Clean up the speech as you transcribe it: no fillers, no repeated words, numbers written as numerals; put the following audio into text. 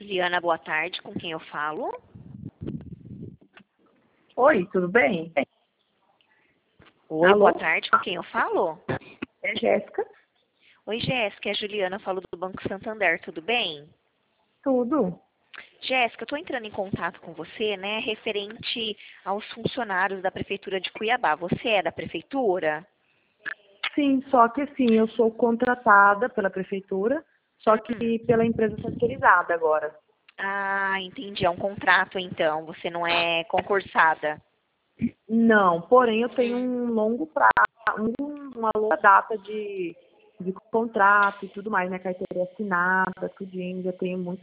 Juliana, boa tarde. Com quem eu falo? Oi, tudo bem? Oi, Alô? boa tarde. Com quem eu falo? É Jéssica? Oi, Jéssica. É a Juliana, eu falo do Banco Santander. Tudo bem? Tudo. Jéssica, eu estou entrando em contato com você, né, referente aos funcionários da Prefeitura de Cuiabá. Você é da Prefeitura? Sim, só que assim, eu sou contratada pela prefeitura, só que pela empresa terceirizada agora. Ah, entendi. É um contrato, então. Você não é concursada. Não, porém eu tenho um longo prazo, uma longa data de contrato e tudo mais, né? Carteira assinada, tudinho, já tenho muito